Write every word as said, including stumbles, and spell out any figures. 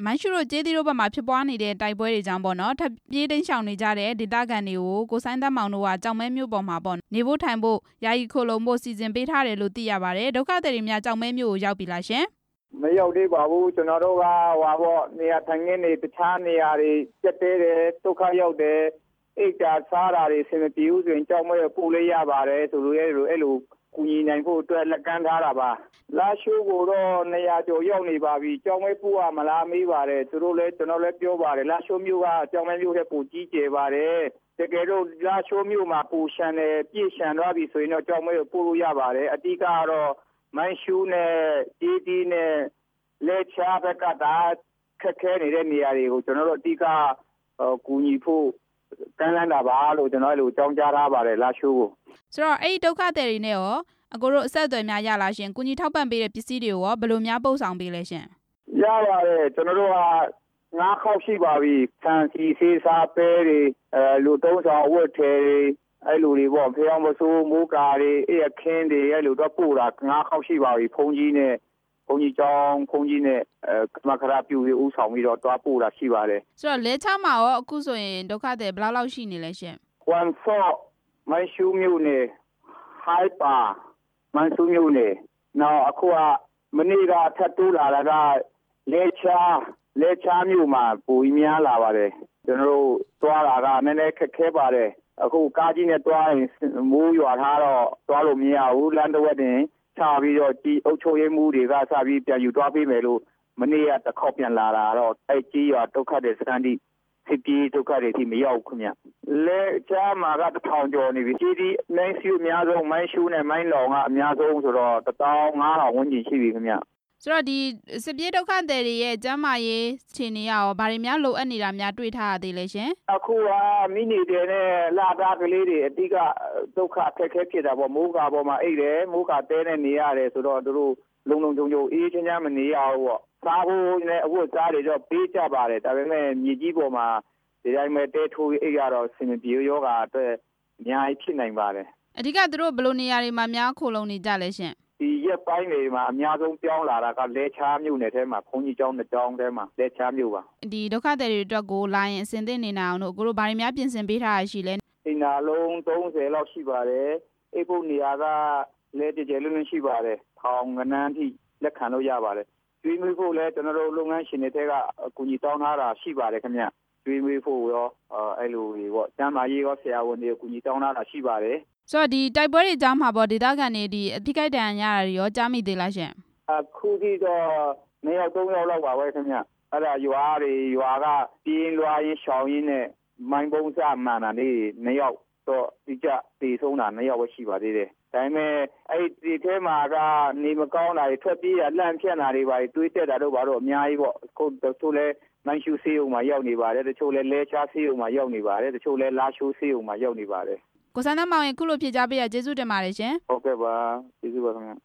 မိုင်းရှုတို့ကျေးသီးတို့ဘက်မှာဖြစ်ပွားနေတဲ့တိုက်ပွဲတွေကြောင့်ပေါ့နော်ထပ်ပြေးတိမ်းရှောင်နေကြတဲ့ဒေသခံတွေကိုကိုစိုင်းသန်းမောင်တို့ကကြောင်မဲမြို့ပေါ်မှာပေါ့နေဖို့ထိုင်ဖို့ယာယီခိုလုံဖို့စီစဉ်ပေးထားတယ်လို့သိရပါတယ်ဒုက္ခသည်တွေများကြောင်မဲမြို့ကိုရောက်ပြီလားရှင်မရောက်သေးပါဘူးကျွန်တော်တို့ကဟွာပေါ့နေရာထိုင်ခင်းတွေတခြားနေရာတွေကျက်တဲတယ်ဒုက္ခရောက်တယ်အိတ်တာစားတာတွေဆင်မပြေဘူးဆိုရင်ကြောင်မဲပို့လေးရပါတယ်ဆိုလို့အဲ့လိုအဲ့လိုကူညီနိုင်ဖို့အတွက်လက်ကမ်းထားတာပါလာရှိုးကိုတော့နေရာကျော်ရောက်နေပါပြီကြောင်မဲပို့ရမလားမေးပါတယ်သူတို့လည်းကျွန်တော်လည်းပြောပါတယ်လာရှိုးမြို့ကကြောင်မဲမြို့ရဲ့ပိုကြီးကျယ်ပါတယ်တကယ်တော့လာရှိုးမြို့မှာပူရှန်တယ်ပြည့်ရှန်သွားပြီဆိုရင်တော့ကြောင်မဲကိုပို့လို့ရပါတယ်အတိကတော့မိုင်းရှူးနဲ့တီးတီးနဲ့လက်ချဘက်ကတာခက်ခဲနေတဲ့နေရာတွေကိုကျွန်တော်တို့အတိကကူညီဖို့ကမ်းလှမ်းတာပါလို့ကျွန်တော်တို့အကြောင်းကြားထားပါတယ်လာရှိုးကိုဆိုတော့အဲ့ဒီဒုက္ခသည်တွေနဲ့ရောအကိုတို့အဆက်အသွယ်များရလာရှင်ကူညီထောက်ပံ့ပေးတဲ့ပစ္စည်းတွေကိုရောဘယ်လိုများပို့ဆောင်ပေးလဲရှင်ရပါတယ်ကျွန်တော်တို့ကငါးခေါက်ရှိပါပြီဆန်စီဆေးစားပဲတွေအဲလူသုံးဆောင်အဝတ်ထည်တွေအဲ့လိုတွေပေါ့ဖျောင်းမဆိုးမိုးကာတွေအဲ့အခင်းတွေအဲ့လိုတော့ပို့တာငါးခေါက်ရှိပါပြီဖုန်ကြီးနဲ့ဖုန်ကြီးကျောင်းဖုန်ကြီးနဲ့အဲကမခရပြူတွေဥဆောင်ပြီးတော့တွားပို့တာရှိပါတယ်ဆိုတော့လဲချမှာရောအခုဆိုရင်ဒုက္ခသည်ဘယ်လောက်လောက်ရှိနေလဲရှင် one four မိုင်းရှူးမြို့နယ် high bar မိုင်းရှူးမြို့နယ်နောက်အခုကမနေ့ကထပ်တိုးလာတာကလဲချလဲချမြို့မှာပူကြီးများလာပါတယ်ကျွန်တော်တို့တွားတာကနည်းနည်းခက်ခဲပါတယ်အခုကားကြီးနဲ့တွားရင်မိုးရွာထားတော့တွားလို့မရဘူးလမ်းတစ်ဝက်တင်ချပြီးတော့ကြီးအုပ်ချုပ်ရေးမှုတွေကစပြီးပြန်ယူတွားပေးမယ်လို့မနေ့ကတစ်ခေါက်ပြန်လာတာတော့အဲ့ကြီးရွာဒုက္ခတွေစကန်ဒီစစ်ပြေးဒုက္ခတွေထိမရောက်ခင်ဗျလဲချာမှာကတစ်ထောင်ကျော်နေပြီကြီးဒီနိုင်စီအများဆုံးမိုင်းရှူးနဲ့မိုင်းလောင်ကအများဆုံးဆိုတော့တစ်တောင်းငါးထောင်ဝန်းကျင်ရှိပြီခင်ဗျဆိုတော့ဒီစစ်ပြေးဒုက္ခသည်တွေရဲ့ကျန်းမာရေးအခြေအနေရောဗာတွေများလိုအပ်နေတာများတွေ့ထားရသေးလဲရှင်အခုကမိနေတယ်နဲ့လာသားကလေးတွေအတိကဒုက္ခအခက်ခဲဖြစ်တာပေါ့မိုးကာပေါ်မှာအိတ်တယ်မိုးကာတဲနဲ့နေရတယ်ဆိုတော့သူတို့လုံလုံခြုံခြုံအေးချမ်းချမ်းမနေရဘူးပေါ့စားဖို့နဲ့အဝတ်စားတွေတော့ပေးကြပါတယ်ဒါပေမဲ့မြေကြီးပေါ်မှာဒီတိုင်းပဲတဲထိုးအိတ်ရတော့ဆင်ပြေယောဂအတွက်အများကြီးဖြစ်နိုင်ပါတယ်အဓိကသူတို့ဘယ်လိုနေရာတွေမှာများခိုလုံနေကြလဲရှင်ဒီရက်ပိုင်းတွေမှာအများဆုံးပြောင်းလာတာကလဲချားမြို့နယ်ထဲမှာဘုန်းကြီးကျောင်းတစ်ကျောင်းထဲမှာလဲချားမြို့ပါဒီဒုက္ခသည်တွေအတွက်ကိုလာရင်အစဉ်သင့်နေနိုင်အောင်လို့ကိုတို့ဘာတွေများပြင်ဆင်ပေးထားရရှိလဲအိမ်နာလုံးသုံးဆယ်လောက်ရှိပါတယ်အိပ်ဖို့နေရာကလဲကြကြလုံးလုံးရှိပါတယ်ထောင်ငနန်းထိလက်ခံလို့ရပါတယ်ကျွေးမွေးဖို့လဲကျွန်တော်တို့လုပ်ငန်းရှင်တွေထဲကအကူအညီတောင်းထားတာရှိပါတယ်ခင်ဗျကျွေးမွေးဖို့ရောအဲ့လိုတွေပေါ့ကျန်းမာရေးရောဆရာဝန်တွေအကူအညီတောင်းထားတာရှိပါတယ်ဆိုတော့ဒီတိုက်ပွဲတွေကြားမှာပေါ့ဒေသခံတွေဒီအထိကိတန်ရတာတွေရောကြားမိသေးလားရှင်အခုထိတော့နှစ်ယောက်သုံးယောက်လောက်ပါပဲခင်ဗျအဲ့ဒါရွာတွေရွာကပြင်းလွှားရင်းရှောင်းရင်းနဲ့မိုင်းပုံးစမှန်တာလေးနှစ်ယောက်တော့ဒီကြတည်ဆုံးတာနှစ်ယောက်ပဲရှိပါသေးတယ်ဒါပေမဲ့အဲ့ဒီထဲမှာကနေမကောင်းတာတွေထွက်ပြေးရလှန့်ဖြန့်တာတွေပါတွေးတက်တာတော့ဘာလို့အများကြီးပေါ့ခုတို့လဲမိုင်းရှူဆေးုံမှာရောက်နေပါတယ်တချို့လဲလဲချားဆေးုံမှာရောက်နေပါတယ်တချို့လဲလာရှိုးဆေးုံမှာရောက်နေပါတယ်ကိုစန်းသန်းမောင်ရင်ခုလိုဖြေကြားပေးရကျေးဇူးတင်ပါတယ်ရှင်ဟုတ်ကဲ့ပါကျေးဇူးပါခင်ဗျ